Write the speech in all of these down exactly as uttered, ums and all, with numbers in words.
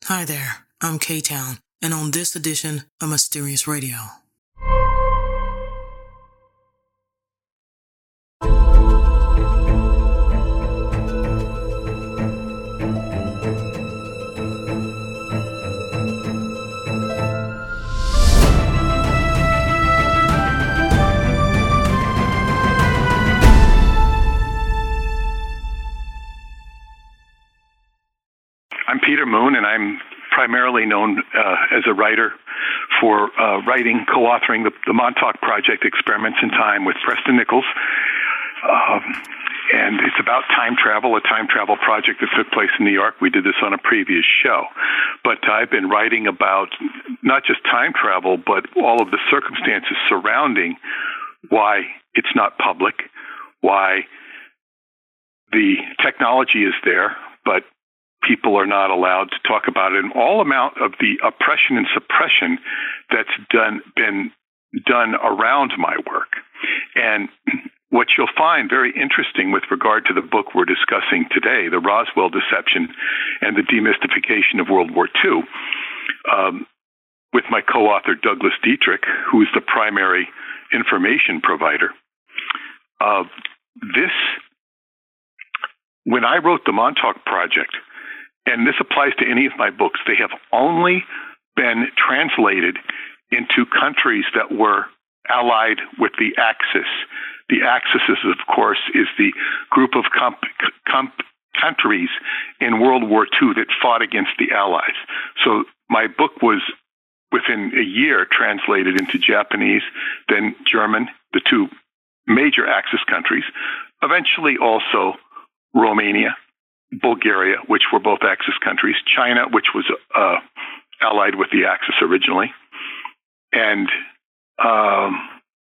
Hi there, I'm K-Town, and on this edition of Mysterious Radio. I'm Peter Moon, and I'm primarily known uh, as a writer for uh, writing, co-authoring the, the Montauk Project, Experiments in Time, with Preston Nichols. Um, and it's about time travel, a time travel project that took place in New York. We did this on a previous show. But I've been writing about not just time travel, but all of the circumstances surrounding why it's not public, why the technology is there, but people are not allowed to talk about it, and all amount of the oppression and suppression that's done been done around my work. And what you'll find very interesting with regard to the book we're discussing today, The Roswell Deception and the Demystification of World War Two, um, with my co-author Douglas Dietrich, who is the primary information provider. Uh, this, when I wrote the Montauk Project, and this applies to any of my books, they have only been translated into countries that were allied with the Axis. The Axis, is, of course, is the group of comp- comp- countries in World War Two that fought against the Allies. So my book was, within a year, translated into Japanese, then German, the two major Axis countries, eventually also Romania, Bulgaria, which were both Axis countries, China, which was uh, allied with the Axis originally, and um,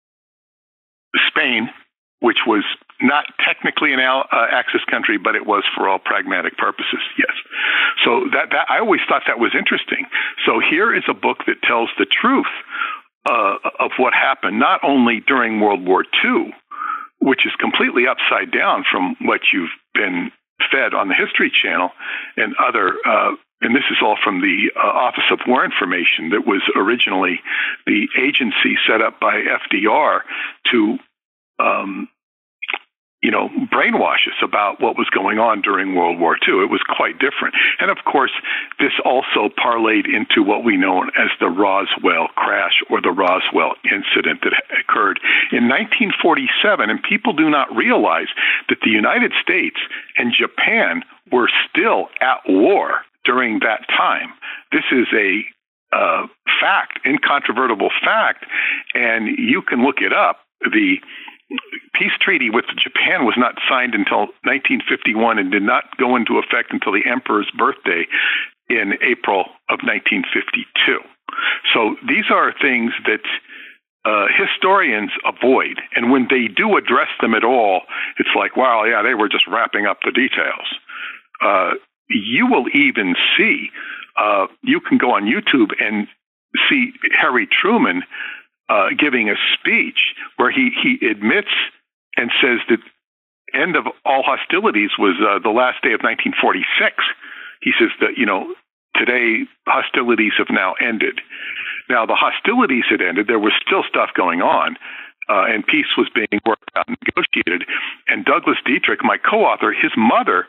Spain, which was not technically an uh, Axis country, but it was for all pragmatic purposes, yes. So that, that I always thought that was interesting. So here is a book that tells the truth uh, of what happened, not only during World War Two, which is completely upside down from what you've been fed on the History Channel and other, uh, and this is all from the uh, Office of War Information, that was originally the agency set up by F D R to, um, you know, brainwash us about what was going on during World War Two. It was quite different. And of course, this also parlayed into what we know as the Roswell crash or the Roswell incident that occurred in nineteen forty-seven. And people do not realize that the United States and Japan were still at war during that time. This is a uh, fact, incontrovertible fact, and you can look it up. The peace treaty with Japan was not signed until nineteen fifty-one and did not go into effect until the emperor's birthday in April of nineteen fifty-two. So these are things that uh, historians avoid. And when they do address them at all, it's like, wow, yeah, they were just wrapping up the details. Uh, you will even see, uh, you can go on YouTube and see Harry Truman Uh, giving a speech where he, he admits and says that end of all hostilities was uh, the last day of nineteen forty-six. He says that, you know, today hostilities have now ended. Now, the hostilities had ended. There was still stuff going on, uh, and peace was being worked out and negotiated. And Douglas Dietrich, my co-author, his mother,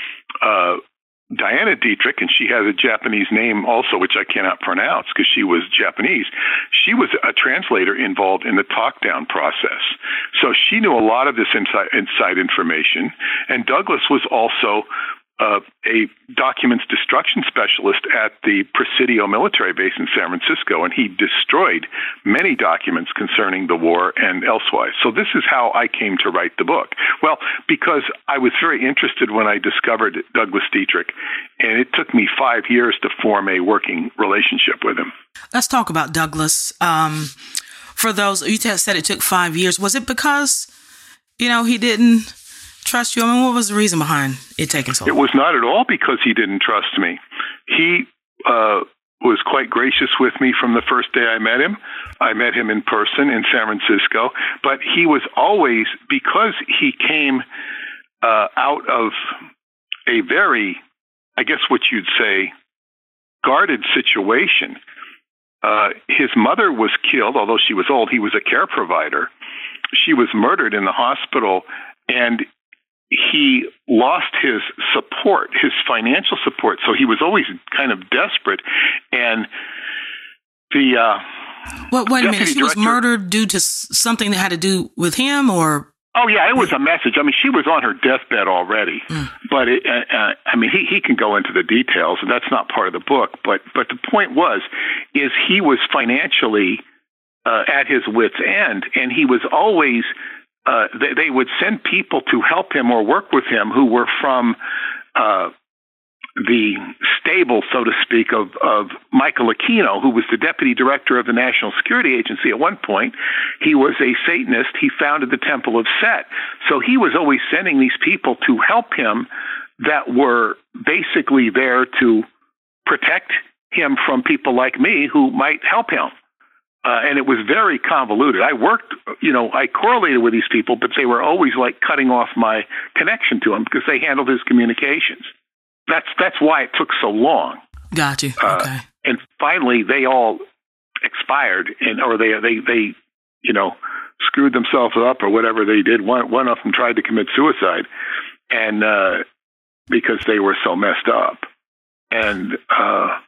uh, Diana Dietrich, and she has a Japanese name also, which I cannot pronounce because she was Japanese. She was a translator involved in the talk-down process. So she knew a lot of this inside, inside information. And Douglas was also uh, a documents destruction specialist at the Presidio military base in San Francisco, and he destroyed many documents concerning the war and elsewise. So this is how I came to write the book. Well, because I was very interested when I discovered Douglas Dietrich, and it took me five years to form a working relationship with him. Let's talk about Douglas. Um, for those, you said it took five years. Was it because, you know, he didn't trust you? I mean, what was the reason behind it taking so long? It was not at all because he didn't trust me. He uh, was quite gracious with me from the first day I met him. I met him in person in San Francisco, but he was always, because he came uh, out of a very, I guess what you'd say, guarded situation. Uh, his mother was killed, although she was old. He was a care provider. She was murdered in the hospital, and he lost his support, his financial support. So he was always kind of desperate. And the uh, well, wait a minute, she was director, murdered due to something that had to do with him, or? Oh yeah, it was a message. I mean, she was on her deathbed already. Mm. But it, uh, uh, I mean, he he can go into the details, and that's not part of the book. But but the point was, is he was financially uh, at his wit's end, and he was always. Uh, they, they would send people to help him or work with him who were from uh, the stable, so to speak, of, of Michael Aquino, who was the deputy director of the National Security Agency at one point. He was a Satanist. He founded the Temple of Set. So he was always sending these people to help him that were basically there to protect him from people like me who might help him. Uh, and it was very convoluted. I worked, you know, I correlated with these people, but they were always like cutting off my connection to him because they handled his communications. That's that's why it took so long. Got you. Okay. Uh, and finally, they all expired, and or they they they, you know, screwed themselves up or whatever they did. One one of them tried to commit suicide, and uh, because they were so messed up, and. Uh,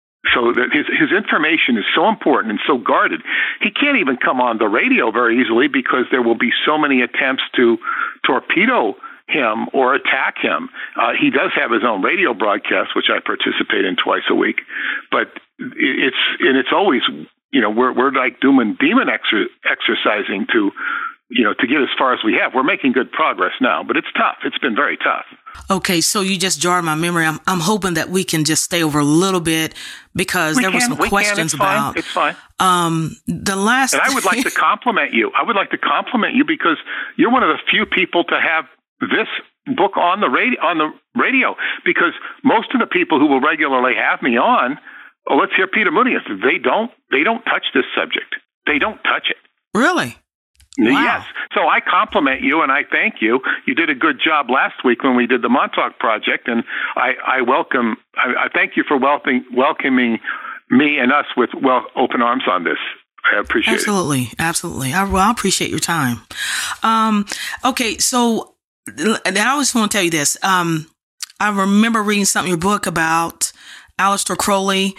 So that his his information is so important and so guarded. He can't even come on the radio very easily because there will be so many attempts to torpedo him or attack him. Uh, he does have his own radio broadcast, which I participate in twice a week. But it's and it's always, you know, we're we're like doom and demon exer- exercising to, you know, to get as far as we have. We're making good progress now, but it's tough. It's been very tough. Okay, so you just jarred my memory. I'm I'm hoping that we can just stay over a little bit because we there can, were some we questions can. It's about. Fine. It's fine. Um, the last. And I would like to compliment you. I would like to compliment you because you're one of the few people to have this book on the radio. On the radio, because most of the people who will regularly have me on, oh, let's hear Peter Mooney. They don't. They don't touch this subject. They don't touch it. Really? Wow. Yes. So I compliment you and I thank you. You did a good job last week when we did the Montauk Project, and I, I welcome, I, I thank you for welcoming, welcoming me and us with well open arms on this. I appreciate absolutely, it. Absolutely. Absolutely. I, well, I appreciate your time. Um, okay. So, and I just want to tell you this. Um, I remember reading something in your book about Aleister Crowley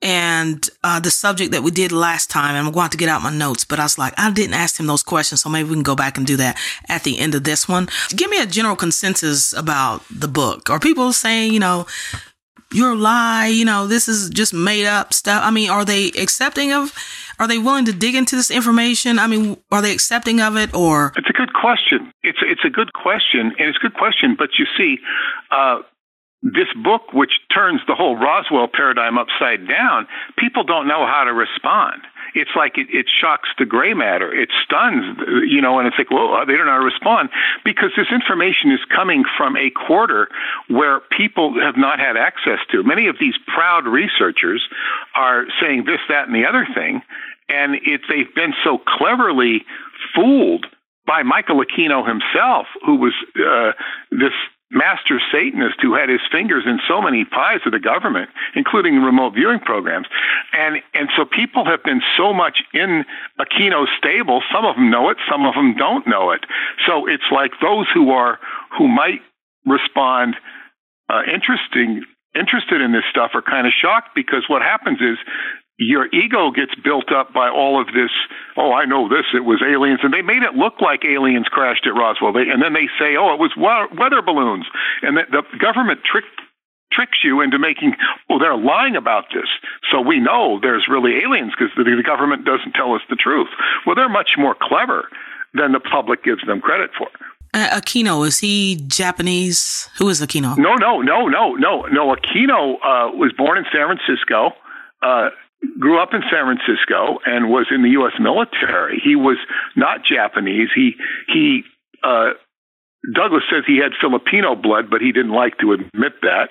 and uh, the subject that we did last time, and I'm going to have to get out my notes, but I was like, I didn't ask him those questions, so maybe we can go back and do that at the end of this one. Give me a general consensus about the book. Are people saying, you know, you're a lie, you know, this is just made up stuff? I mean, are they accepting of, are they willing to dig into this information? I mean, are they accepting of it, or? It's a good question. It's, it's a good question, and it's a good question, but you see, uh, this book, which turns the whole Roswell paradigm upside down, people don't know how to respond. It's like it, it shocks the gray matter. It stuns, you know, and it's like, whoa, they don't know how to respond because this information is coming from a quarter where people have not had access to. Many of these proud researchers are saying this, that, and the other thing, and it, they've been so cleverly fooled by Michael Aquino himself, who was uh, this master Satanist who had his fingers in so many pies of the government, including remote viewing programs. And and so people have been so much in Aquino's stable, some of them know it, some of them don't know it. So it's like those who are who might respond uh, interesting interested in this stuff are kind of shocked because what happens is your ego gets built up by all of this, oh, I know this, it was aliens. And they made it look like aliens crashed at Roswell. They, and then they say, oh, it was weather balloons. And the, the government trick, tricks you into making, oh, they're lying about this. So we know there's really aliens because the, the government doesn't tell us the truth. Well, they're much more clever than the public gives them credit for. Uh, Aquino, is he Japanese? Who is Aquino? No, no, no, no, no, no. Aquino uh, was born in San Francisco, uh, grew up in San Francisco, and was in the U S military. He was not Japanese. He he. Uh, Douglas says he had Filipino blood, but he didn't like to admit that.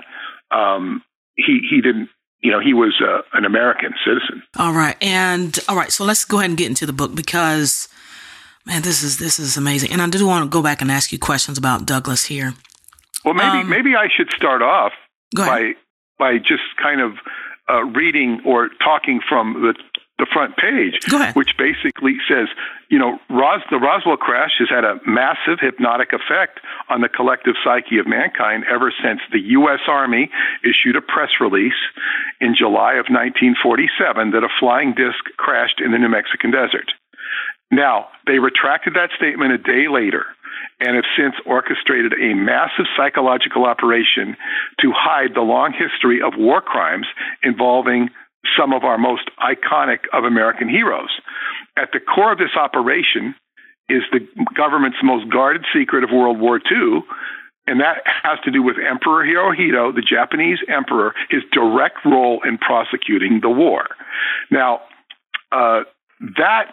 Um, he he didn't. You know, he was uh, an American citizen. All right, and all right. So let's go ahead and get into the book because, man, this is this is amazing. And I do want to go back and ask you questions about Douglas here. Well, maybe um, maybe I should start off by by just kind of uh, reading or talking from the the front page, which basically says, you know, Ros- the Roswell crash has had a massive hypnotic effect on the collective psyche of mankind ever since the U S Army issued a press release in July of nineteen forty-seven that a flying disc crashed in the New Mexican desert. Now, they retracted that statement a day later and have since orchestrated a massive psychological operation to hide the long history of war crimes involving some of our most iconic of American heroes. At the core of this operation is the government's most guarded secret of World War Two, and that has to do with Emperor Hirohito, the Japanese emperor, his direct role in prosecuting the war. Now, uh, that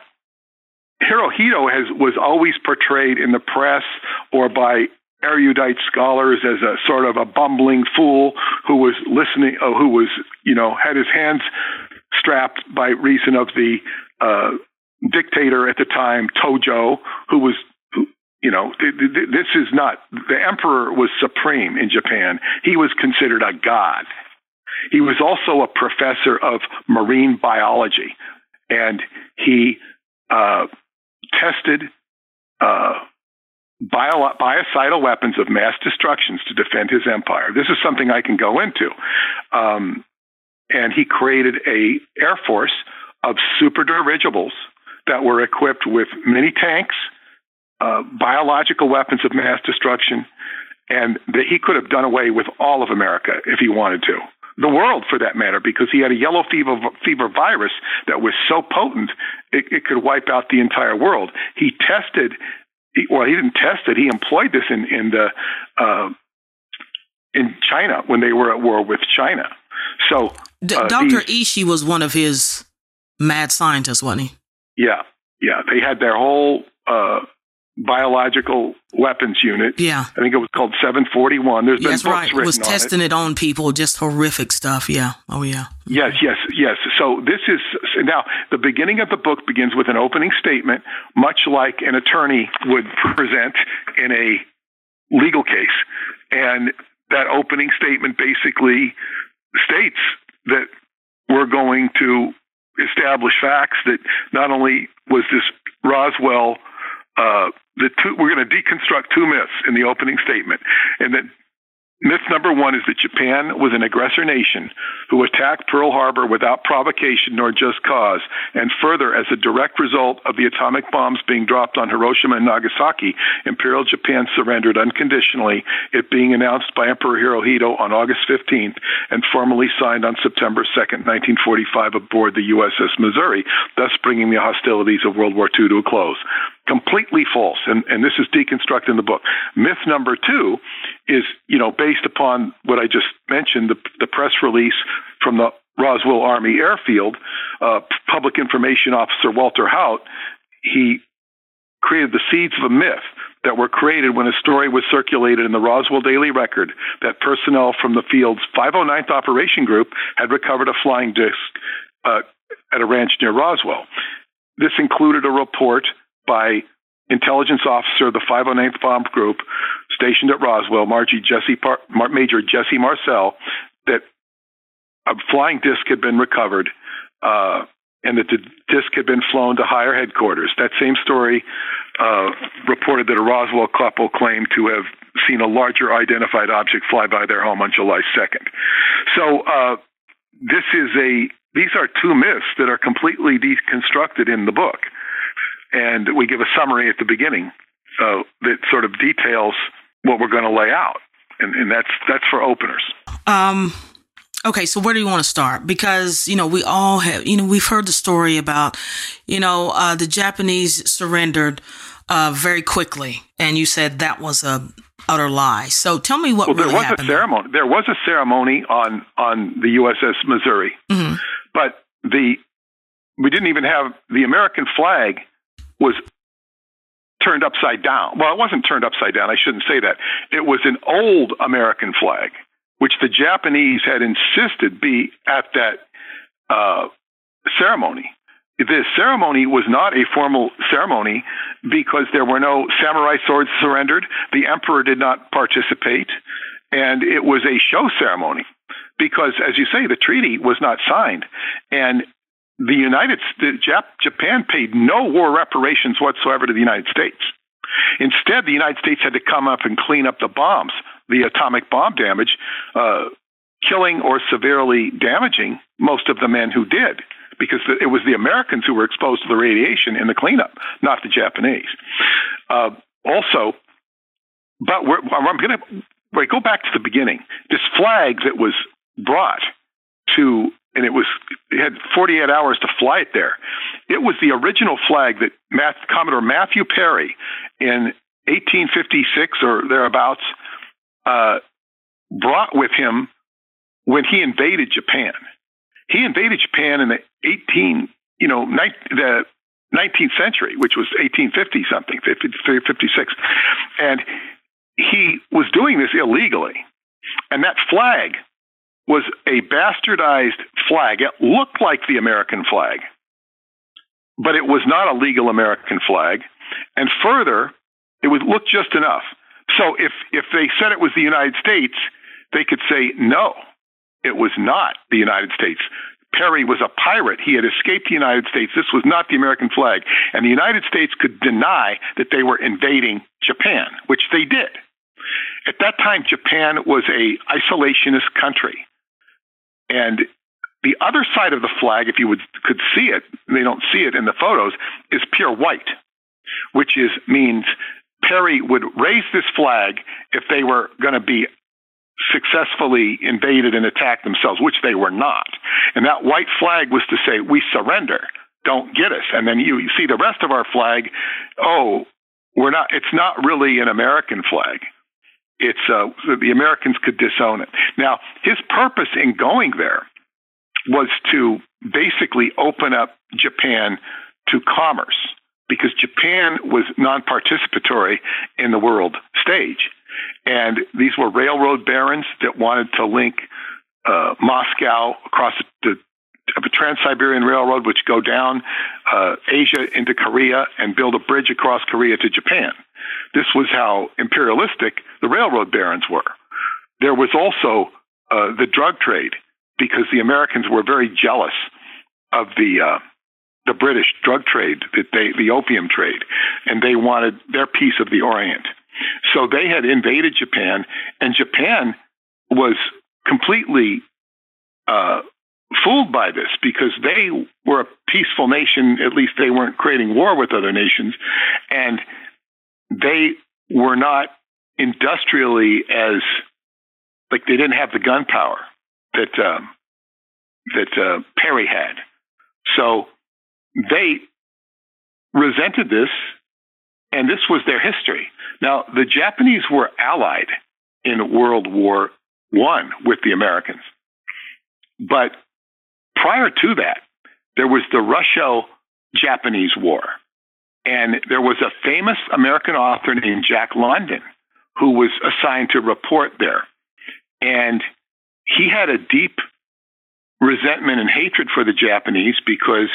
Hirohito has was always portrayed in the press or by erudite scholars as a sort of a bumbling fool who was listening, uh, who was, you know, had his hands strapped by reason of the uh, dictator at the time, Tojo, who was, who, you know, th- th- this is not, the emperor was supreme in Japan. He was considered a god. He was also a professor of marine biology, and he uh, tested uh, Bio- biocidal weapons of mass destructions to defend his empire. This is something I can go into. Um, and he created a air force of super dirigibles that were equipped with mini tanks, uh, biological weapons of mass destruction, and that he could have done away with all of America if he wanted to. The world, for that matter, because he had a yellow fever fever virus that was so potent, it, it could wipe out the entire world. He tested Well, he didn't test it. He employed this in in the uh, in China when they were at war with China. So uh, Doctor Ishii was one of his mad scientists, wasn't he? Yeah, yeah. They had their whole uh, biological weapons unit. Yeah, I think it was called seven forty-one. There's yeah, been that's books right. written was on testing it. it on people, just horrific stuff. Yeah. Oh, yeah. Yes, yes, yes. So this is now the beginning of the book begins with an opening statement, much like an attorney would present in a legal case. And that opening statement basically states that we're going to establish facts that not only was this Roswell, uh, the two, we're going to deconstruct two myths in the opening statement, and that myth number one is that Japan was an aggressor nation who attacked Pearl Harbor without provocation nor just cause, and further, as a direct result of the atomic bombs being dropped on Hiroshima and Nagasaki, Imperial Japan surrendered unconditionally, it being announced by Emperor Hirohito on August fifteenth and formally signed on September second, nineteen forty-five aboard the U S S Missouri, thus bringing the hostilities of World War Two to a close. Completely false, and, and this is deconstructed in the book. Myth number two is, you know, based upon what I just mentioned, the, the press release from the Roswell Army Airfield, uh, Public Information Officer Walter Haut, he created the seeds of a myth that were created when a story was circulated in the Roswell Daily Record that personnel from the field's five oh ninth Operation Group had recovered a flying disc uh, at a ranch near Roswell. This included a report by intelligence officer of the five oh ninth Bomb Group stationed at Roswell, Margie Jesse Par- Mar- Major Jesse Marcel, that a flying disc had been recovered uh, and that the disc had been flown to higher headquarters. That same story uh, reported that a Roswell couple claimed to have seen a larger identified object fly by their home on July second. So uh, this is a these are two myths that are completely deconstructed in the book. And we give a summary at the beginning uh, that sort of details what we're going to lay out. And, and that's that's for openers. Um, okay, so where do you want to start? Because, you know, we all have, you know, we've heard the story about, you know, uh, the Japanese surrendered uh, very quickly. And you said that was a utter lie. So tell me what well, really there was happened. A ceremony. There was a ceremony on, on the U S S Missouri. Mm-hmm. But the we didn't even have the American flag was turned upside down. Well, it wasn't turned upside down. I shouldn't say that. It was an old American flag, which the Japanese had insisted be at that uh, ceremony. The ceremony was not a formal ceremony because there were no samurai swords surrendered. The emperor did not participate, and it was a show ceremony. because, as you say, the treaty was not signed. And the United the Jap- Japan paid no war reparations whatsoever to the United States. Instead, the United States had to come up and clean up the bombs, the atomic bomb damage, uh, killing or severely damaging most of the men who did, because it was the Americans who were exposed to the radiation in the cleanup, not the Japanese. Uh, also, but we're, I'm going to wait, go back to the beginning. This flag that was brought to, and it was it had forty-eight hours to fly it there. It was the original flag that Math, Commodore Matthew Perry in eighteen fifty-six or thereabouts uh, brought with him when he invaded Japan. He invaded Japan in the eighteen, you know, ni- the nineteenth century, which was eighteen fifty something, fifty-three, fifty-six, and he was doing this illegally. And that flag was a bastardized flag. It looked like the American flag, but it was not a legal American flag. And further, it would look just enough. So if, if they said it was the United States, they could say, no, it was not the United States. Perry was a pirate. He had escaped the United States. This was not the American flag. And the United States could deny that they were invading Japan, which they did. At that time, Japan was a isolationist country. And the other side of the flag, if you would could see it, they don't see it in the photos, is pure white, which is means Perry would raise this flag if they were going to be successfully invaded and attacked themselves, which they were not. And that white flag was to say, we surrender, don't get us. And then you, you see the rest of our flag, oh, we're not, it's not really an American flag. It's uh, the Americans could disown it. Now, his purpose in going there was to basically open up Japan to commerce, because Japan was non-participatory in the world stage. And these were railroad barons that wanted to link uh, Moscow across the, the Trans-Siberian Railroad, which go down uh, Asia into Korea and build a bridge across Korea to Japan. This was how imperialistic the railroad barons were. There was also uh, the drug trade, because the Americans were very jealous of the uh, the British drug trade, that they the opium trade, and they wanted their piece of the Orient. So they had invaded Japan, and Japan was completely uh, fooled by this, because they were a peaceful nation. At least they weren't creating war with other nations, and they were not industrially as, like, they didn't have the gunpowder that um, that uh, Perry had. So they resented this, and this was their history. Now, the Japanese were allied in World War One with the Americans. But prior to that, there was the Russo-Japanese War. And there was a famous American author named Jack London who was assigned to report there. And he had a deep resentment and hatred for the Japanese, because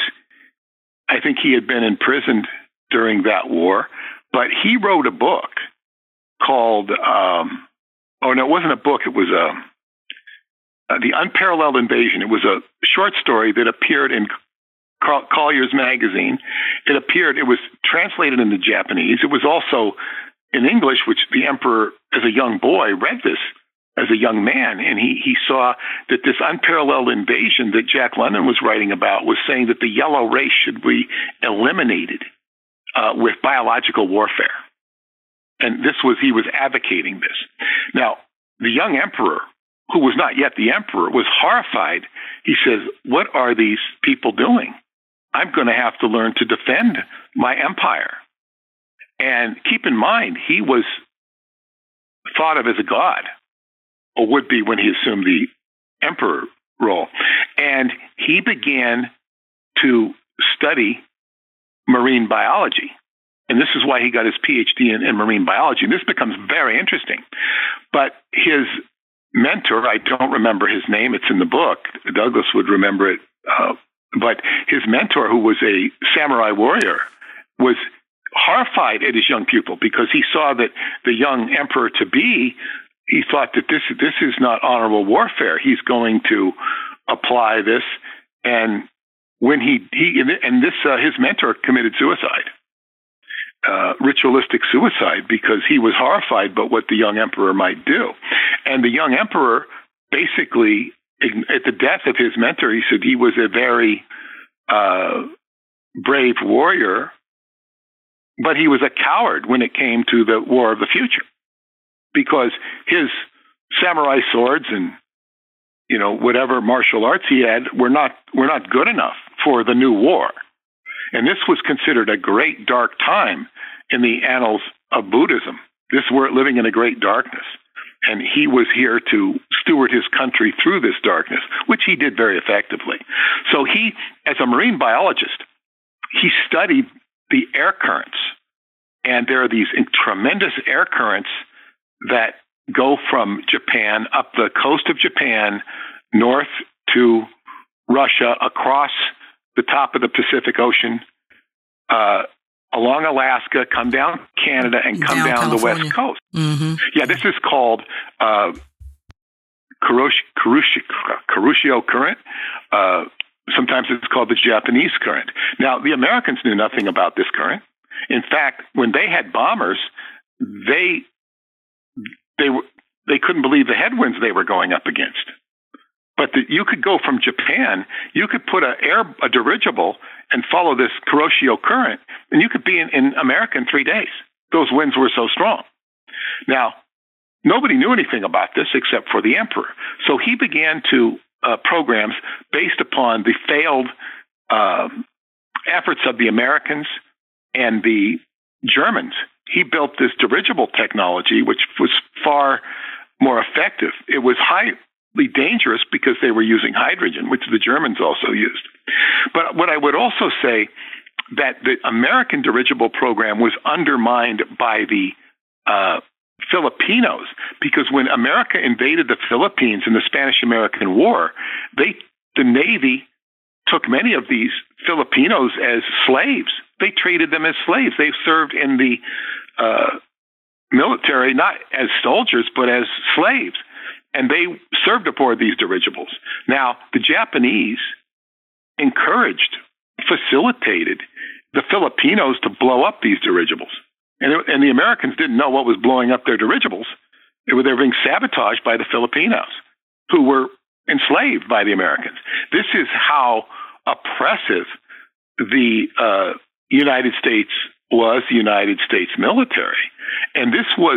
I think he had been imprisoned during that war. But he wrote a book called, um, oh, no, it wasn't a book. It was a, uh, The Unparalleled Invasion. It was a short story that appeared in Collier's magazine. It appeared, it was translated into Japanese. It was also in English, which the emperor, as a young boy, read this as a young man. And he, he saw that this unparalleled invasion that Jack London was writing about was saying that the yellow race should be eliminated uh, with biological warfare. And this was, he was advocating this. Now, the young emperor, who was not yet the emperor, was horrified. He says, what are these people doing? I'm going to have to learn to defend my empire. And keep in mind, he was thought of as a god, or would be when he assumed the emperor role. And he began to study marine biology. And this is why he got his P H D in, in marine biology. And this becomes very interesting. But his mentor, I don't remember his name, it's in the book, Douglas would remember it, uh, but his mentor, who was a samurai warrior, was horrified at his young pupil, because he saw that the young emperor-to-be he thought that this this is not honorable warfare. He's going to apply this, and when he he and this uh, his mentor committed suicide, uh, ritualistic suicide, because he was horrified by what the young emperor might do, and the young emperor basically, at the death of his mentor, he said he was a very uh, brave warrior, but he was a coward when it came to the war of the future, because his samurai swords and, you know, whatever martial arts he had were not were not good enough for the new war. And this was considered a great dark time in the annals of Buddhism. This we're living in a great darkness. And he was here to steward his country through this darkness, which he did very effectively. So he, as a marine biologist, he studied the air currents. And there are these tremendous air currents that go from Japan, up the coast of Japan, north to Russia, across the top of the Pacific Ocean, uh, along Alaska, come down Canada, and come down, down the West Coast. Mm-hmm. Yeah, this is called uh, Kuroshio, Kuroshio current. Uh, sometimes it's called the Japanese current. Now, the Americans knew nothing about this current. In fact, when they had bombers, they they they couldn't believe the headwinds they were going up against. But the, you could go from Japan, you could put a air a dirigible and follow this Kuroshio current, and you could be in, in America in three days. Those winds were so strong. Now, nobody knew anything about this except for the emperor. So he began to uh, programs based upon the failed uh, efforts of the Americans and the Germans. He built this dirigible technology, which was far more effective. It was highly dangerous because they were using hydrogen, which the Germans also used. But what I would also say, that the American dirigible program was undermined by the uh, Filipinos, because when America invaded the Philippines in the Spanish-American War, they the Navy took many of these Filipinos as slaves. They traded them as slaves. They served in the uh, military, not as soldiers, but as slaves. And they served aboard these dirigibles. Now, the Japanese encouraged, facilitated the Filipinos to blow up these dirigibles. And, it, and the Americans didn't know what was blowing up their dirigibles. It, they were being sabotaged by the Filipinos, who were enslaved by the Americans. This is how oppressive the uh, United States was, the United States military. And this was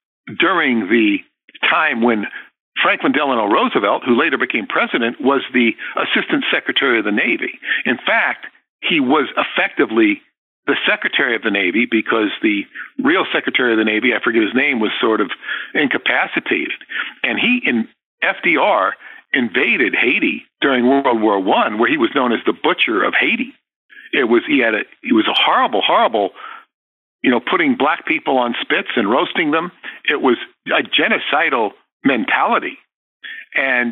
during the time when Franklin Delano Roosevelt, who later became president, was the Assistant Secretary of the Navy. In fact, he was effectively the Secretary of the Navy, because the real Secretary of the Navy, I forget his name, was sort of incapacitated. And he, in F D R, invaded Haiti during World War One, where he was known as the Butcher of Haiti. It was he had a he was a horrible, horrible, you know, putting black people on spits and roasting them. It was a genocidal mentality, and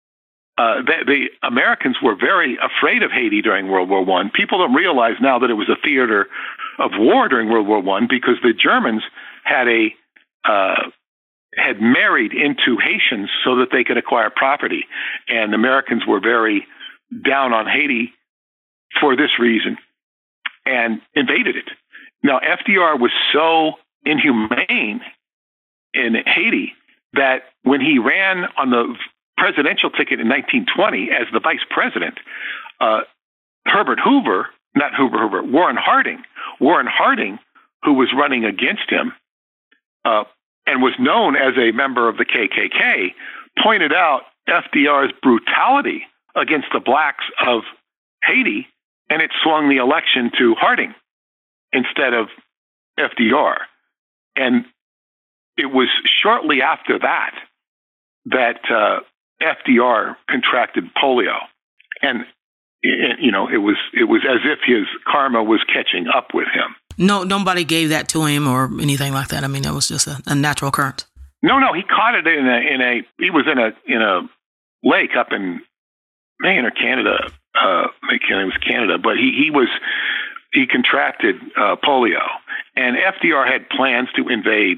uh, the, the Americans were very afraid of Haiti during World War One. People don't realize now that it was a theater of war during World War One, because the Germans had a uh, had married into Haitians so that they could acquire property, and Americans were very down on Haiti for this reason and invaded it. Now, F D R was so inhumane in Haiti that when he ran on the presidential ticket in nineteen twenty as the vice president, uh, Herbert Hoover, not Hoover, Hoover, Warren Harding, Warren Harding, who was running against him uh, and was known as a member of the K K K, pointed out F D R's brutality against the blacks of Haiti, and it swung the election to Harding instead of F D R. And it was shortly after that that uh, F D R contracted polio, and it, you know it was it was as if his karma was catching up with him. No, nobody gave that to him or anything like that. I mean, it was just a, a natural occurrence. No, no, he caught it in a in a he was in a in a lake up in Maine or Canada. Uh, it was Canada, but he he was he contracted uh, polio, and F D R had plans to invade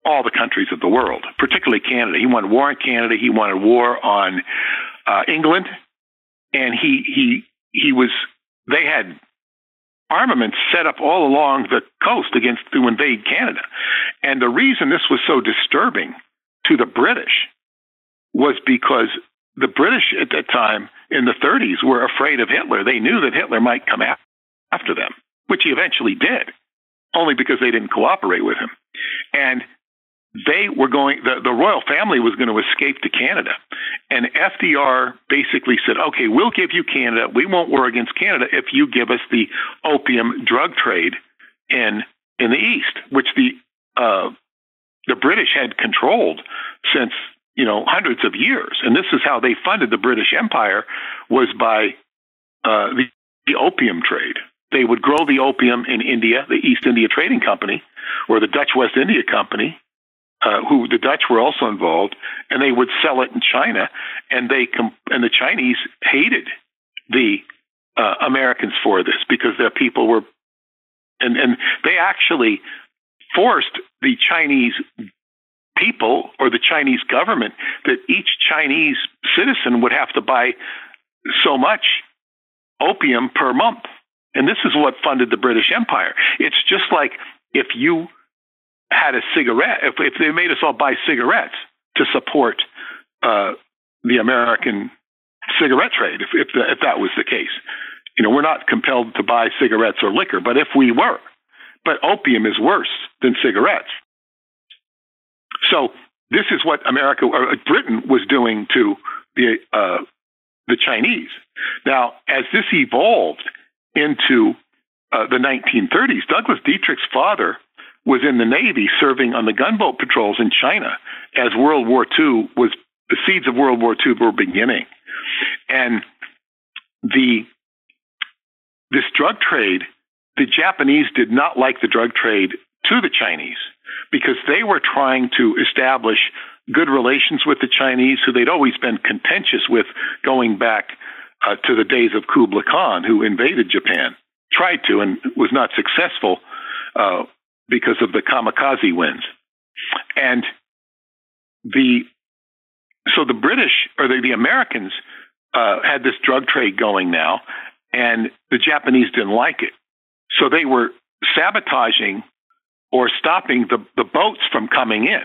all the countries of the world, particularly Canada. He wanted war in Canada. He wanted war on uh, England, and he he he was. They had armaments set up all along the coast against to invade Canada, and the reason this was so disturbing to the British was because the British at that time in the thirties were afraid of Hitler. They knew that Hitler might come after them, which he eventually did, only because they didn't cooperate with him. And they were going, the, the royal family was going to escape to Canada. And F D R basically said, okay, we'll give you Canada. We won't war against Canada if you give us the opium drug trade in in the East, which the uh, the British had controlled since, you know, hundreds of years. And this is how they funded the British Empire, was by uh, the, the opium trade. They would grow the opium in India, the East India Trading Company, or the Dutch West India Company, uh, who the Dutch were also involved, and they would sell it in China. And they com- and the Chinese hated the uh, Americans for this, because their people were, and, and they actually forced the Chinese people or the Chinese government that each Chinese citizen would have to buy so much opium per month. And this is what funded the British Empire. It's just like if you had a cigarette, if, if they made us all buy cigarettes to support uh, the American cigarette trade, if, if, the, if that was the case. You know, we're not compelled to buy cigarettes or liquor, but if we were, but opium is worse than cigarettes. So this is what America or Britain was doing to the uh, the Chinese. Now, as this evolved into uh, the nineteen thirties, Douglas Dietrich's father was in the Navy serving on the gunboat patrols in China as World War Two was, the seeds of World War Two were beginning. And the this drug trade, the Japanese did not like the drug trade to the Chinese, because they were trying to establish good relations with the Chinese, who they'd always been contentious with going back uh, to the days of Kublai Khan, who invaded Japan, tried to and was not successful uh, because of the kamikaze winds. And the so the British, or the, the Americans, uh, had this drug trade going now, and the Japanese didn't like it. So they were sabotaging or stopping the, the boats from coming in.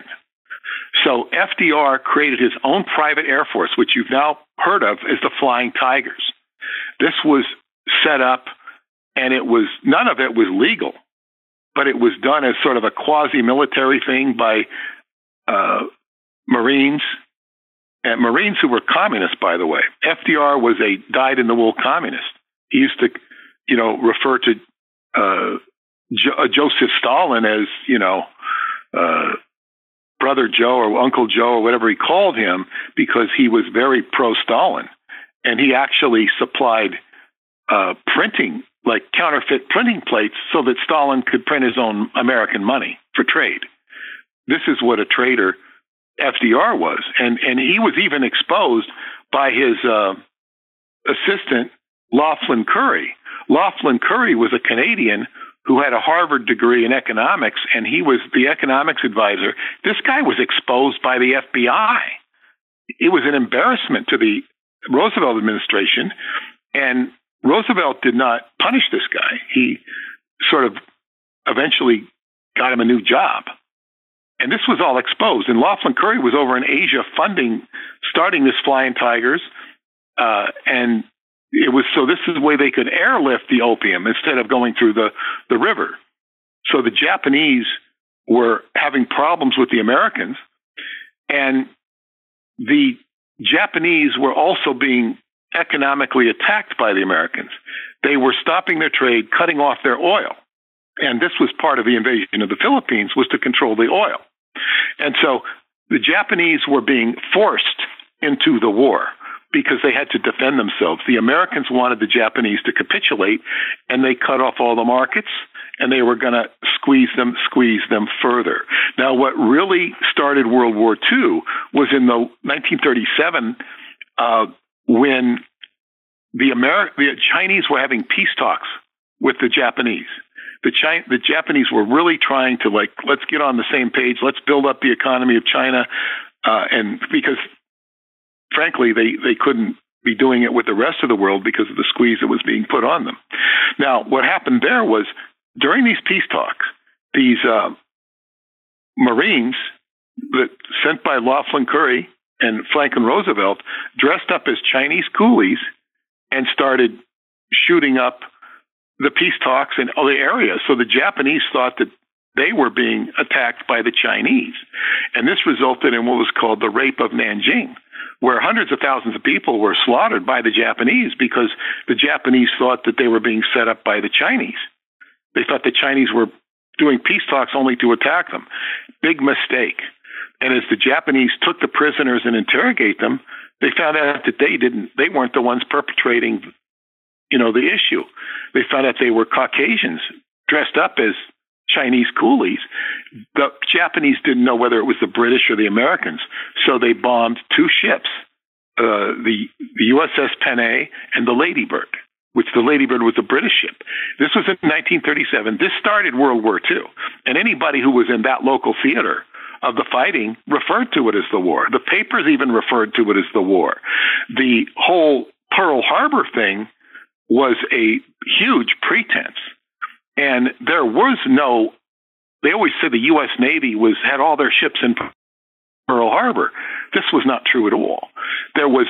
So F D R created his own private air force, which you've now heard of as the Flying Tigers. This was set up, and it was, none of it was legal, but it was done as sort of a quasi-military thing by uh, Marines, and Marines who were communists, by the way. F D R was a dyed-in-the-wool communist. He used to, you know, refer to uh, Jo- Joseph Stalin as, you know, uh, Brother Joe or Uncle Joe or whatever he called him, because he was very pro-Stalin. And he actually supplied uh, printing, like counterfeit printing plates, so that Stalin could print his own American money for trade. This is what a trader F D R was. And, and he was even exposed by his uh, assistant, Laughlin Curry. Laughlin Curry was a Canadian who had a Harvard degree in economics, and he was the economics advisor. This guy was exposed by the F B I. It was an embarrassment to the Roosevelt administration, and Roosevelt did not punish this guy. He sort of eventually got him a new job. And this was all exposed. And Laughlin Curry was over in Asia funding, starting this Flying Tigers, uh, and it was so this is the way they could airlift the opium instead of going through the, the river. So the Japanese were having problems with the Americans, and the Japanese were also being economically attacked by the Americans. They were stopping their trade, cutting off their oil. And this was part of the invasion of the Philippines, was to control the oil. And so the Japanese were being forced into the war because they had to defend themselves. The Americans wanted the Japanese to capitulate, and they cut off all the markets, and they were going to squeeze them, squeeze them further. Now, what really started World War Two was in the nineteen thirty-seven, uh, when the, Ameri- the Chinese were having peace talks with the Japanese. The China, the Japanese were really trying to, like, let's get on the same page. Let's build up the economy of China. Uh, and because, frankly, they, they couldn't be doing it with the rest of the world because of the squeeze that was being put on them. Now, what happened there was during these peace talks, these uh, Marines that sent by Laughlin Curry and Franklin Roosevelt dressed up as Chinese coolies and started shooting up the peace talks in other areas. So the Japanese thought that they were being attacked by the Chinese. And this resulted in what was called the Rape of Nanjing, where hundreds of thousands of people were slaughtered by the Japanese because the Japanese thought that they were being set up by the Chinese. They thought the Chinese were doing peace talks only to attack them. Big mistake. And as the Japanese took the prisoners and interrogate them, they found out that they didn't, they weren't the ones perpetrating, you know, the issue. They found out they were Caucasians dressed up as Chinese coolies. The Japanese didn't know whether it was the British or the Americans, so they bombed two ships, uh, the, the U S S Panay and the Lady Bird, which the Lady Bird was a British ship. This was in nineteen thirty-seven. This started World War Two, and anybody who was in that local theater of the fighting referred to it as the war. The papers even referred to it as the war. The whole Pearl Harbor thing was a huge pretense. And there was no, they always said the U S Navy was had all their ships in Pearl Harbor. This was not true at all. There was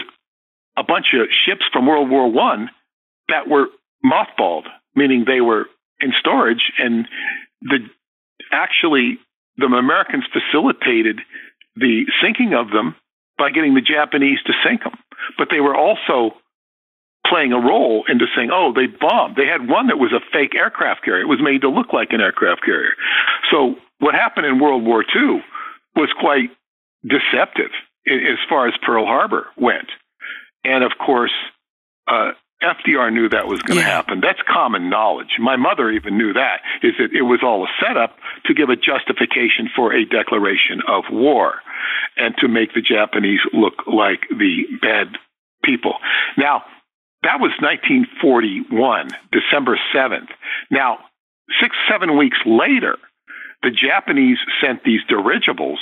a bunch of ships from World War One that were mothballed, meaning they were in storage, and the actually the Americans facilitated the sinking of them by getting the Japanese to sink them. But they were also playing a role into saying, oh, they bombed. They had one that was a fake aircraft carrier. It was made to look like an aircraft carrier. So what happened in World War Two was quite deceptive as far as Pearl Harbor went. And of course, uh, F D R knew that was going to yeah. happen. That's common knowledge. My mother even knew that, is that it was all a setup to give a justification for a declaration of war and to make the Japanese look like the bad people. Now, that was nineteen forty-one, December seventh. Now, six, seven weeks later, the Japanese sent these dirigibles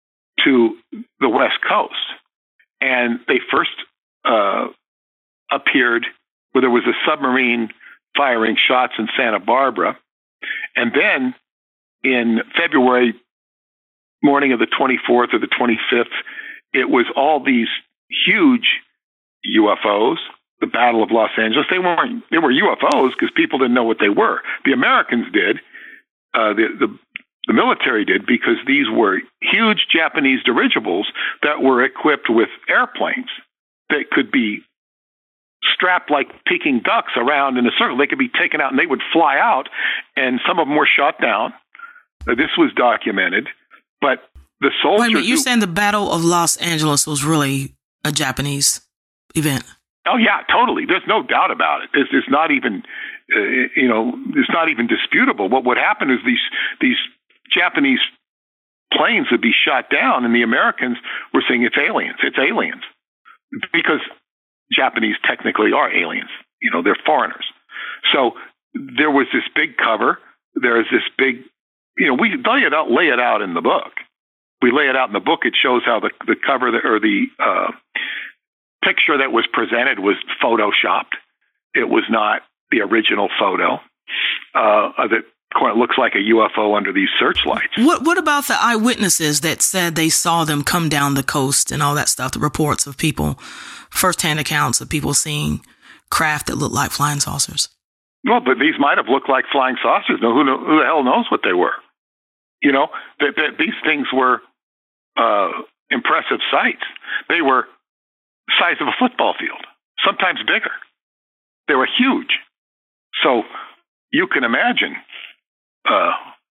to the West Coast. And they first uh, appeared where there was a submarine firing shots in Santa Barbara. And then in February morning of the twenty-fourth or the twenty-fifth, it was all these huge U F Os. The Battle of Los Angeles. They weren't. They were U F Os because people didn't know what they were. The Americans did. Uh, the, the the military did, because these were huge Japanese dirigibles that were equipped with airplanes that could be strapped like Peking ducks around in a circle. They could be taken out and they would fly out, and some of them were shot down. Uh, this was documented, but the soldiers. Wait a minute, you're who, saying the Battle of Los Angeles was really a Japanese event? Oh yeah, totally. There's no doubt about it. It's, it's not even, uh, you know, it's not even disputable. What would happen is these these Japanese planes would be shot down, and the Americans were saying it's aliens. It's aliens, because Japanese technically are aliens. You know, they're foreigners. So there was this big cover. There's this big, you know, we lay it out, lay it out in the book. We lay it out in the book. It shows how the the cover that, or the uh, picture that was presented was photoshopped. It was not the original photo. Uh, that looks like a U F O under these searchlights. What What about the eyewitnesses that said they saw them come down the coast and all that stuff? The reports of people, firsthand accounts of people seeing craft that looked like flying saucers. Well, but these might have looked like flying saucers. No, who, know, who the hell knows what they were? You know, that, that these things were uh, impressive sights. They were size of a football field, sometimes bigger. They were huge. So you can imagine uh,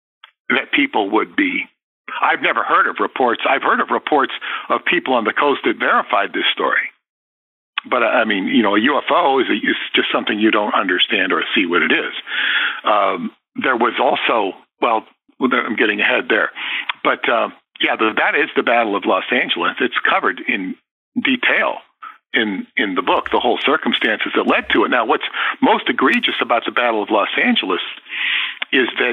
that people would be, I've never heard of reports. I've heard of reports of people on the coast that verified this story. But I mean, you know, a U F O is, a, is just something you don't understand or see what it is. Um, there was also, well, I'm getting ahead there. But uh, yeah, the, that is the Battle of Los Angeles. It's covered in detail in in the book, the whole circumstances that led to it. Now, what's most egregious about the Battle of Los Angeles is that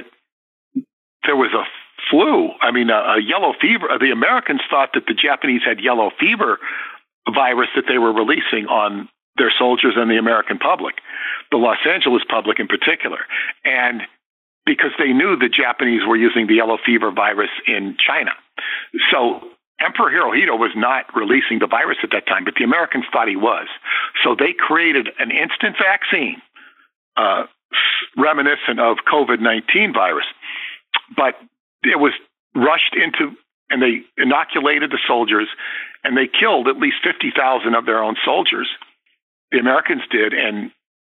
there was a flu. I mean, a, a yellow fever. The Americans thought that the Japanese had yellow fever virus that they were releasing on their soldiers and the American public, the Los Angeles public in particular. And because they knew the Japanese were using the yellow fever virus in China. So Emperor Hirohito was not releasing the virus at that time, but the Americans thought he was. So they created an instant vaccine uh, reminiscent of COVID nineteen virus, but it was rushed into, and they inoculated the soldiers, and they killed at least fifty thousand of their own soldiers. The Americans did, and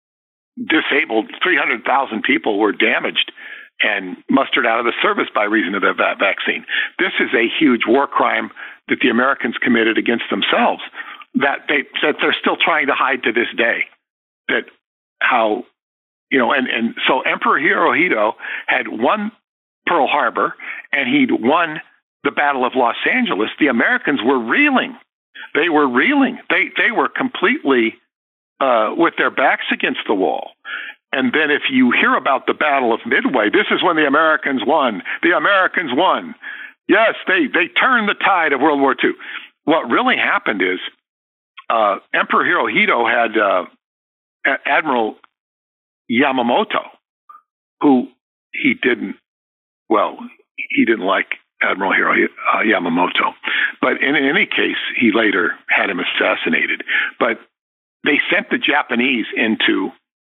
disabled three hundred thousand people were damaged and mustered out of the service by reason of that vaccine. This is a huge war crime that the Americans committed against themselves that they that they're still trying to hide to this day. That how, you know, and, and so Emperor Hirohito had won Pearl Harbor and he'd won the Battle of Los Angeles. The Americans were reeling. They were reeling. They they were completely uh, with their backs against the wall. And then if you hear about the Battle of Midway, this is when the Americans won. The Americans won. Yes, they, they turned the tide of World War Two. What really happened is uh, Emperor Hirohito had uh, Admiral Yamamoto, who he didn't, well, he didn't like Admiral Hiro, uh, Yamamoto. But in any case, he later had him assassinated. But they sent the Japanese into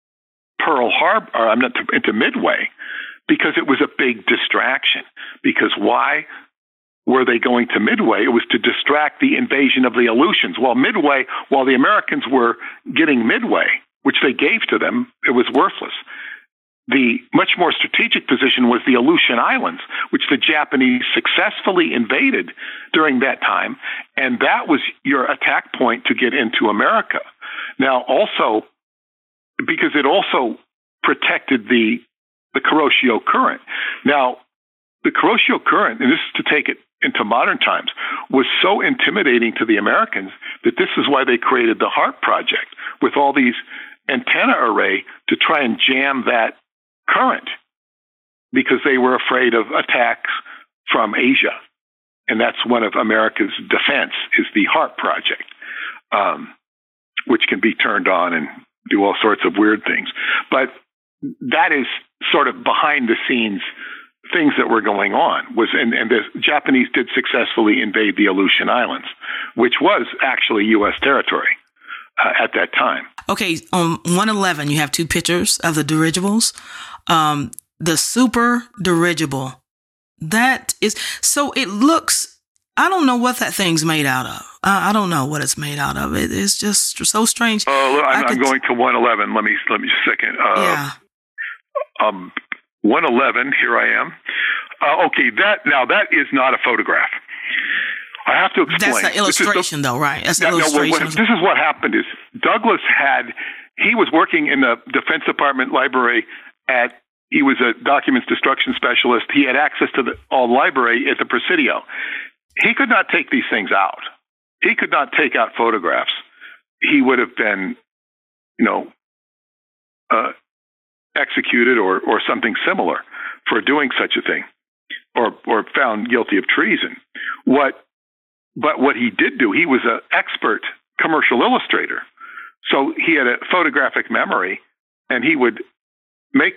Pearl Harbor, or I'm not into Midway, because it was a big distraction. Because why were they going to Midway? It was to distract the invasion of the Aleutians. While Midway, while the Americans were getting Midway, which they gave to them, it was worthless. The much more strategic position was the Aleutian Islands, which the Japanese successfully invaded during that time, and that was your attack point to get into America. Now, also, because it also protected the the Kuroshio Current. Now, the Kuroshio Current, and this is to take it into modern times, was so intimidating to the Americans that this is why they created the HARP project with all these antenna array to try and jam that current, because they were afraid of attacks from Asia. And that's one of America's defense, is the HARP project, um, which can be turned on and do all sorts of weird things. But that is sort of behind the scenes things that were going on. Was and, and the Japanese did successfully invade the Aleutian Islands, which was actually U S territory uh, at that time. Okay, on one eleven, you have two pictures of the dirigibles. Um, the super dirigible, that is, so it looks, I don't know what that thing's made out of. Uh, I don't know what it's made out of. It, it's just so strange. Oh, uh, I'm, I'm going to one eleven. Let me, let me just a second. Uh, yeah. Um, one eleven, here I am. Uh, okay, that, now that is not a photograph. I have to explain. That's an illustration, the, though, right? That's an yeah, illustration. No, what, this is what happened is Douglas had, he was working in the Defense Department library at, he was a documents destruction specialist. He had access to the all library at the Presidio. He could not take these things out. He could not take out photographs. He would have been, you know, uh, executed or, or something similar for doing such a thing, or, or found guilty of treason. What, but what he did do, he was an expert commercial illustrator. So he had a photographic memory, and he would make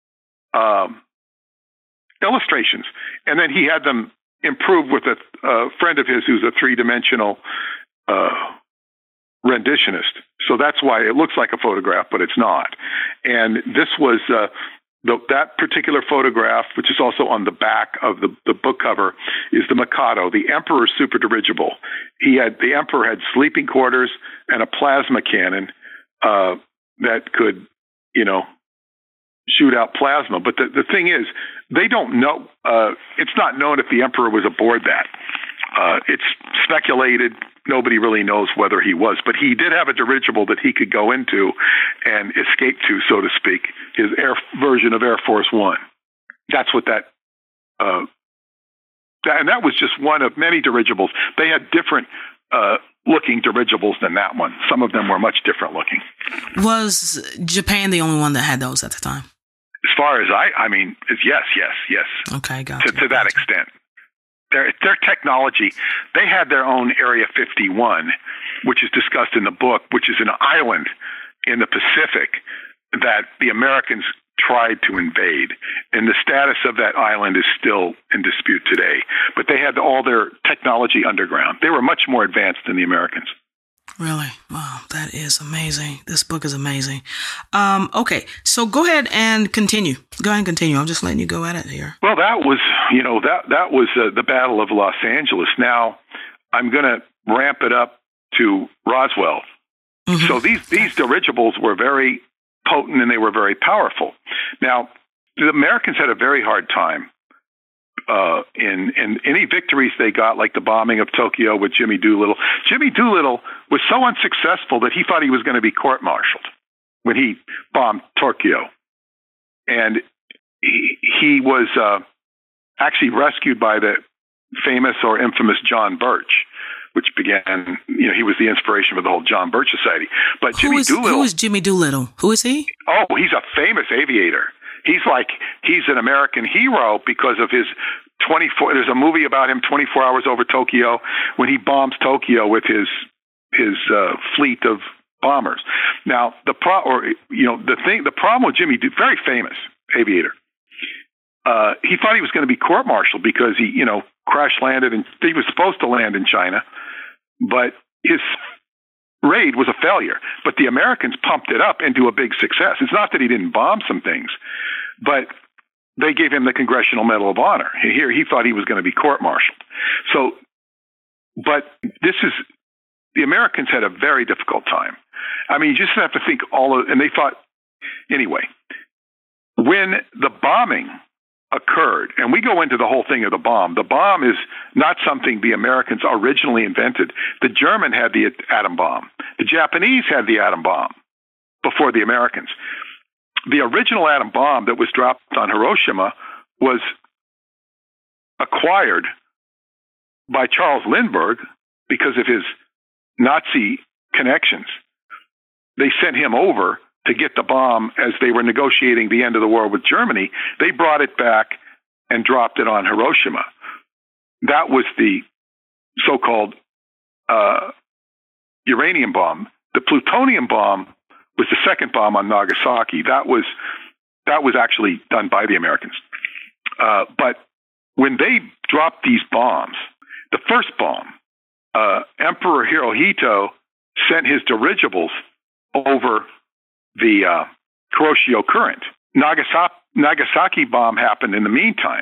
um, illustrations, and then he had them improved with a, a friend of his who's a three-dimensional uh, renditionist. So that's why it looks like a photograph, but it's not. And this was uh, the, that particular photograph, which is also on the back of the, the book cover, is the Mikado, the Emperor's superdirigible. He had the Emperor had sleeping quarters and a plasma cannon uh, that could, you know, shoot out plasma. But the, the thing is, they don't know. Uh, it's not known if the Emperor was aboard that. Uh, it's speculated. Nobody really knows whether he was. But he did have a dirigible that he could go into and escape to, so to speak, his air version of Air Force One. That's what that, uh, that, and that was just one of many dirigibles. They had different uh, looking dirigibles than that one. Some of them were much different looking. Was Japan the only one that had those at the time? far as I, I mean, is yes, yes, yes. Okay, got to, you. to that Gotcha. extent. Their, their technology, they had their own Area fifty-one, which is discussed in the book, which is an island in the Pacific that the Americans tried to invade. And the status of that island is still in dispute today. But they had all their technology underground. They were much more advanced than the Americans. Really? Wow, that is amazing. This book is amazing. Um, okay, so go ahead and continue. Go ahead and continue. I'm just letting you go at it here. Well, that was, you know, that that was uh, the Battle of Los Angeles. Now, I'm going to ramp it up to Roswell. Mm-hmm. So these these dirigibles were very potent and they were very powerful. Now, the Americans had a very hard time Uh, in, in any victories they got, like the bombing of Tokyo with Jimmy Doolittle. Jimmy Doolittle was so unsuccessful that he thought he was going to be court-martialed when he bombed Tokyo. And he, he was uh, actually rescued by the famous or infamous John Birch, which began, you know, he was the inspiration for the whole John Birch Society. But Jimmy who is, Doolittle... Who is Jimmy Doolittle? Who is he? Oh, he's a famous aviator. He's like, he's an American hero because of his twenty-four, there's a movie about him, twenty-four hours over Tokyo, when he bombs Tokyo with his, his uh, fleet of bombers. Now, the pro, or, you know, the thing, the problem with Jimmy, very famous aviator, uh, he thought he was going to be court-martialed because he, you know, crash landed and he was supposed to land in China, but his raid was a failure, but the Americans pumped it up into a big success. It's not that he didn't bomb some things, but they gave him the Congressional Medal of Honor. Here, he thought he was going to be court-martialed. So, but this is, the Americans had a very difficult time. I mean, you just have to think all of, and they thought, anyway, when the bombing occurred, and we go into the whole thing of the bomb. The bomb is not something the Americans originally invented. The German had the atom bomb. The Japanese had the atom bomb before the Americans. The original atom bomb that was dropped on Hiroshima was acquired by Charles Lindbergh because of his Nazi connections. They sent him over to get the bomb as they were negotiating the end of the war with Germany. They brought it back and dropped it on Hiroshima. That was the so-called uh, uranium bomb. The plutonium bomb was the second bomb on Nagasaki. That was that was actually done by the Americans. Uh, but when they dropped these bombs, the first bomb, uh, Emperor Hirohito sent his dirigibles over the uh, Kuroshio Current. Nagasaki, Nagasaki bomb happened in the meantime.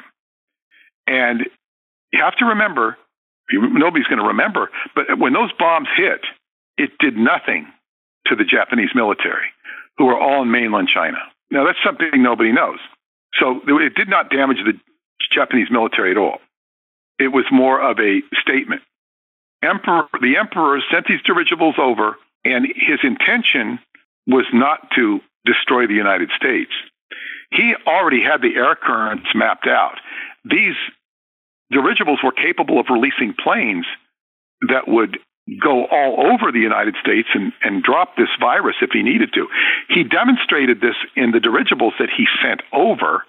And you have to remember, nobody's going to remember, but when those bombs hit, it did nothing to the Japanese military, who are all in mainland China. Now, that's something nobody knows. So it did not damage the Japanese military at all. It was more of a statement. Emperor, the emperor sent these dirigibles over, and his intention was not to destroy the United States. He already had the air currents mapped out. These dirigibles were capable of releasing planes that would go all over the United States and, and drop this virus if he needed to. He demonstrated this in the dirigibles that he sent over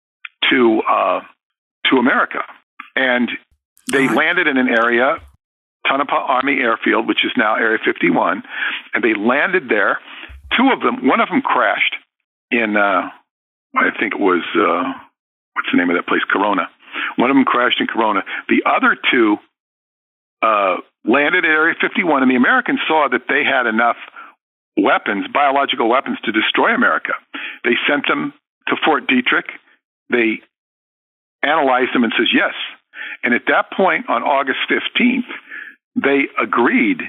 to uh, to America. And they right. landed in an area, Tonopah Army Airfield, which is now Area fifty-one, and they landed there. Two of them, one of them crashed in, uh, I think it was, uh, what's the name of that place? Corona. One of them crashed in Corona. The other two uh, landed at Area fifty-one, and the Americans saw that they had enough weapons, biological weapons, to destroy America. They sent them to Fort Detrick. They analyzed them and says, yes. And at that point, on August fifteenth, they agreed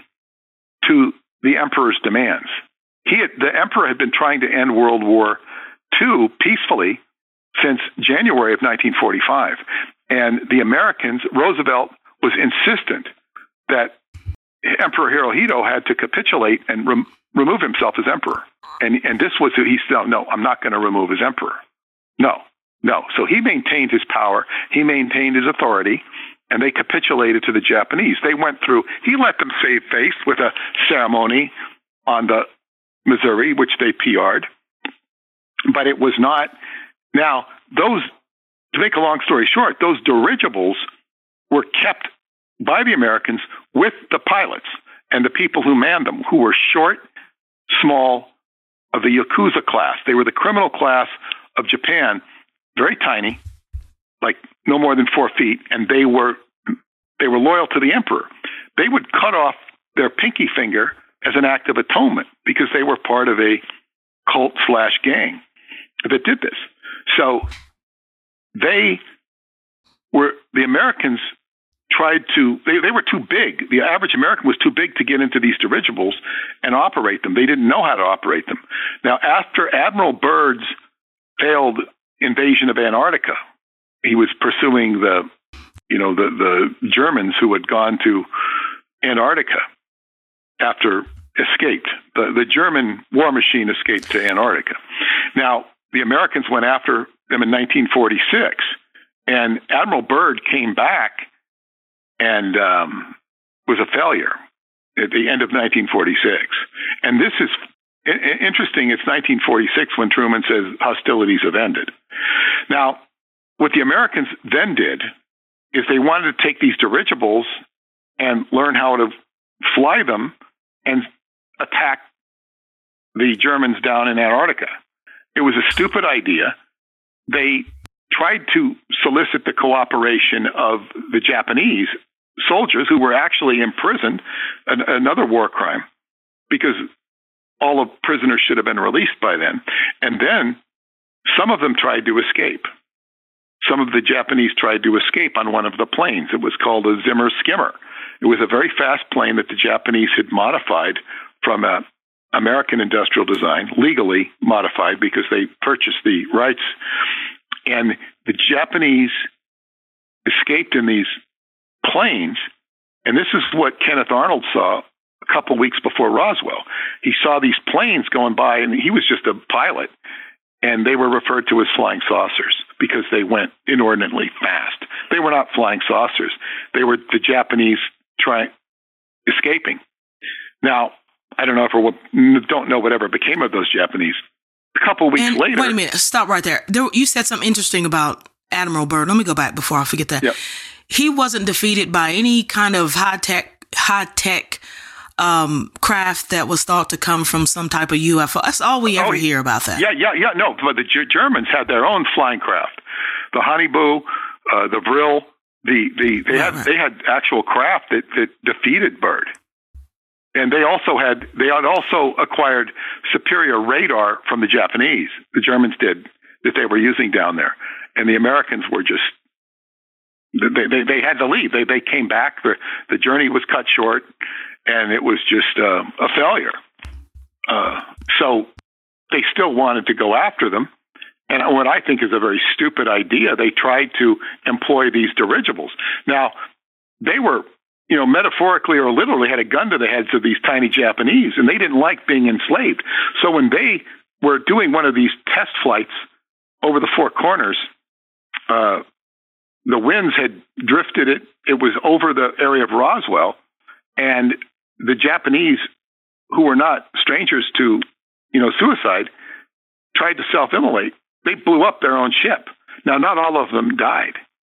to the emperor's demands. He had, the emperor had been trying to end World War Two peacefully since January of nineteen forty-five. And the Americans, Roosevelt was insistent that Emperor Hirohito had to capitulate and rem- remove himself as emperor. And, and this was, he said, no, I'm not going to remove as emperor. No, no. So he maintained his power. He maintained his authority. And they capitulated to the Japanese. They went through, he let them save face with a ceremony on the Missouri, which they P R'd. But it was not Now, those, to make a long story short, those dirigibles were kept by the Americans with the pilots and the people who manned them, who were short, small, of the Yakuza class. They were the criminal class of Japan, very tiny, like no more than four feet, and they were they were loyal to the emperor. They would cut off their pinky finger as an act of atonement because they were part of a cult slash gang that did this. So they were, the Americans tried to, they, they were too big. The average American was too big to get into these dirigibles and operate them. They didn't know how to operate them. Now, after Admiral Byrd's failed invasion of Antarctica, he was pursuing the, you know, the, the Germans who had gone to Antarctica after escaped. The, the German war machine escaped to Antarctica. Now, the Americans went after them in nineteen forty-six, and Admiral Byrd came back and um, was a failure at the end of nineteen forty-six. And this is I- interesting. It's nineteen forty-six when Truman says hostilities have ended. Now, what the Americans then did is they wanted to take these dirigibles and learn how to fly them and attack the Germans down in Antarctica. It was a stupid idea. They tried to solicit the cooperation of the Japanese soldiers who were actually imprisoned, an, another war crime, because all of prisoners should have been released by then. And then some of them tried to escape. Some of the Japanese tried to escape on one of the planes. It was called a Zimmer Skimmer. It was a very fast plane that the Japanese had modified from a American industrial design, legally modified because they purchased the rights. And the Japanese escaped in these planes. And this is what Kenneth Arnold saw a couple weeks before Roswell. He saw these planes going by, and he was just a pilot. And they were referred to as flying saucers because they went inordinately fast. They were not flying saucers. They were the Japanese trying escaping. Now, I don't know if we don't know whatever became of those Japanese. A couple weeks and later. Wait a minute. Stop right there. there. You said something interesting about Admiral Byrd. Let me go back before I forget that. Yep. He wasn't defeated by any kind of high tech, high tech um, craft that was thought to come from some type of U F O. That's all we ever oh, hear about that. Yeah, yeah, yeah. No, but the G- Germans had their own flying craft. The Honeybu, uh, the Vril, the, the they right, had right. they had actual craft that, that defeated Byrd. And they also had they had also acquired superior radar from the Japanese. The Germans did, that they were using down there, and the Americans were just they they, they had to leave. They they came back. The the journey was cut short, and it was just uh, a failure. Uh, so they still wanted to go after them. And what I think is a very stupid idea, they tried to employ these dirigibles. Now, they were, you know, metaphorically or literally had a gun to the heads of these tiny Japanese, and they didn't like being enslaved. So when they were doing one of these test flights over the Four Corners, uh, the winds had drifted it. It was over the area of Roswell, and the Japanese, who were not strangers to, you know, suicide, tried to self-immolate. They blew up their own ship. Now, not all of them died,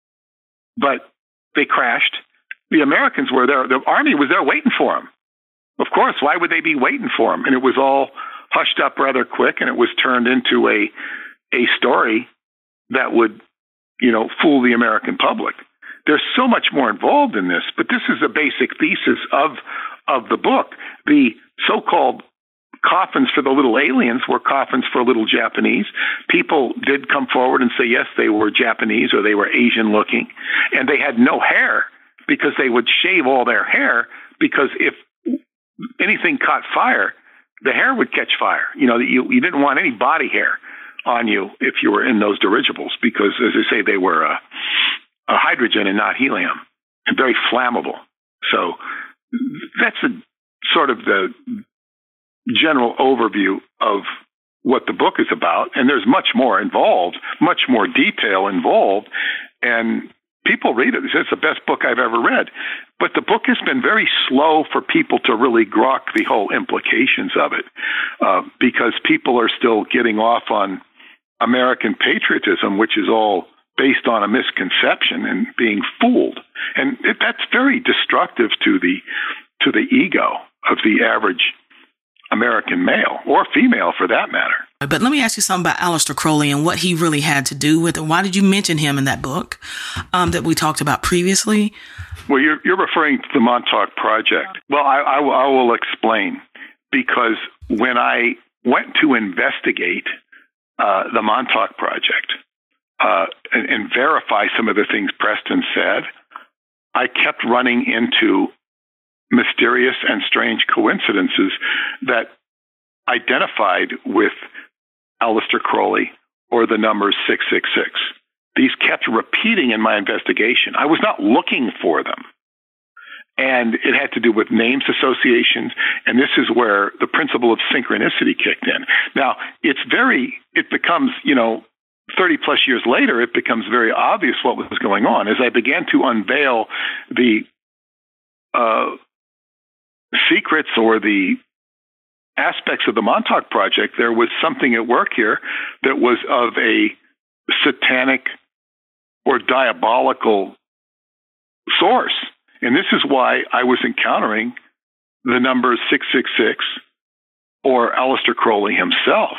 but they crashed. The Americans were there. The Army was there waiting for them. Of course, why would they be waiting for them? And it was all hushed up rather quick, and it was turned into a a story that would, you know, fool the American public. There's so much more involved in this, but this is a basic thesis of of the book. The so-called coffins for the little aliens were coffins for little Japanese. People did come forward and say, yes, they were Japanese or they were Asian looking, and they had no hair because they would shave all their hair, because if anything caught fire, the hair would catch fire. You know, you, you didn't want any body hair on you if you were in those dirigibles because, as I say, they were uh, a hydrogen and not helium, and very flammable. So that's a sort of the general overview of what the book is about. And there's much more involved, much more detail involved. And people read it. It's the best book I've ever read. But the book has been very slow for people to really grok the whole implications of it, uh, because people are still getting off on American patriotism, which is all based on a misconception and being fooled. And it, that's very destructive to the to the ego of the average American male, or female for that matter. But let me ask you something about Aleister Crowley and what he really had to do with it. Why did you mention him in that book um, that we talked about previously? Well, you're, you're referring to the Montauk Project. Well, I, I, I will explain. Because when I went to investigate uh, the Montauk Project uh, and, and verify some of the things Preston said, I kept running into mysterious and strange coincidences that identified with Aleister Crowley or the numbers six six six. These kept repeating in my investigation. I was not looking for them. And it had to do with names associations. And this is where the principle of synchronicity kicked in. Now, it's very, it becomes, you know, thirty plus years later, it becomes very obvious what was going on. As I began to unveil the uh, secrets or the aspects of the Montauk Project, there was something at work here that was of a satanic or diabolical source. And this is why I was encountering the numbers six six six or Aleister Crowley himself.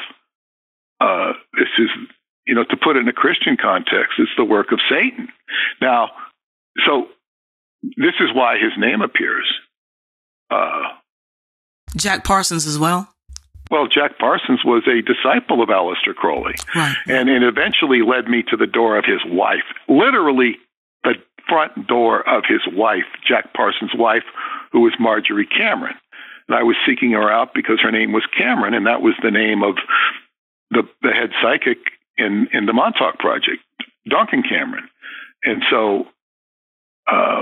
Uh, this is, you know, to put it in a Christian context, it's the work of Satan. Now, so this is why his name appears. Uh, Jack Parsons as well? Well, Jack Parsons was a disciple of Aleister Crowley. Right. And it eventually led me to the door of his wife, literally the front door of his wife, Jack Parsons' wife, who was Marjorie Cameron. And I was seeking her out because her name was Cameron, and that was the name of the, the head psychic in, in the Montauk Project, Duncan Cameron. And so, uh,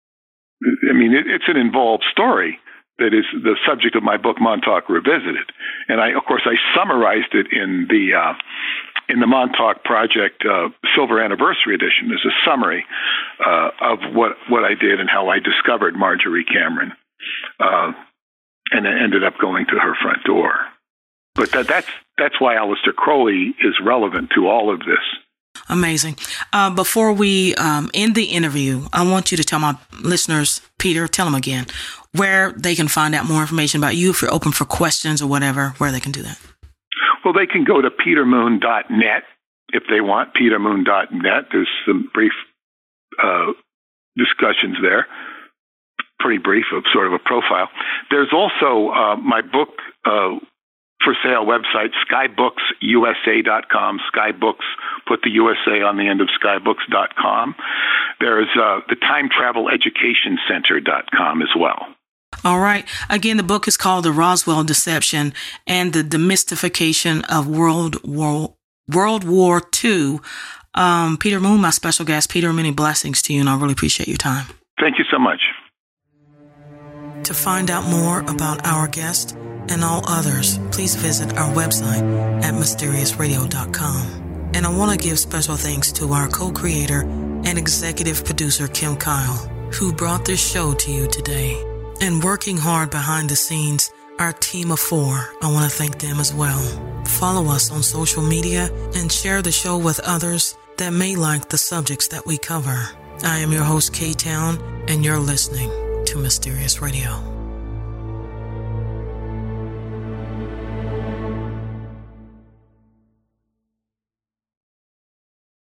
I mean, it, it's an involved story that is the subject of my book, Montauk Revisited. And I, of course, I summarized it in the uh, in the Montauk Project uh, Silver Anniversary Edition. There's a summary uh, of what, what I did and how I discovered Marjorie Cameron, uh, and it ended up going to her front door. But that, that's that's why Aleister Crowley is relevant to all of this. Amazing. Uh, before we um, end the interview, I want you to tell my listeners, Peter, tell them again, where they can find out more information about you, if you're open for questions or whatever, where they can do that. Well, they can go to peter moon dot net if they want, peter moon dot net. There's some brief uh, discussions there, pretty brief, of sort of a profile. There's also uh, my book uh, for sale website, skybooks u s a dot com. Skybooks, put the U S A on the end of skybooks dot com. There's uh, the time travel education center dot com as well. All right. Again, the book is called The Roswell Deception and the Demystification of World War World War Two. Um, Peter Moon, my special guest. Peter, many blessings to you, and I really appreciate your time. Thank you so much. To find out more about our guest and all others, please visit our website at mysterious radio dot com. And I want to give special thanks to our co-creator and executive producer, Kim Kyle, who brought this show to you today. And working hard behind the scenes, our team of four, I want to thank them as well. Follow us on social media and share the show with others that may like the subjects that we cover. I am your host, K-Town, and you're listening to Mysterious Radio.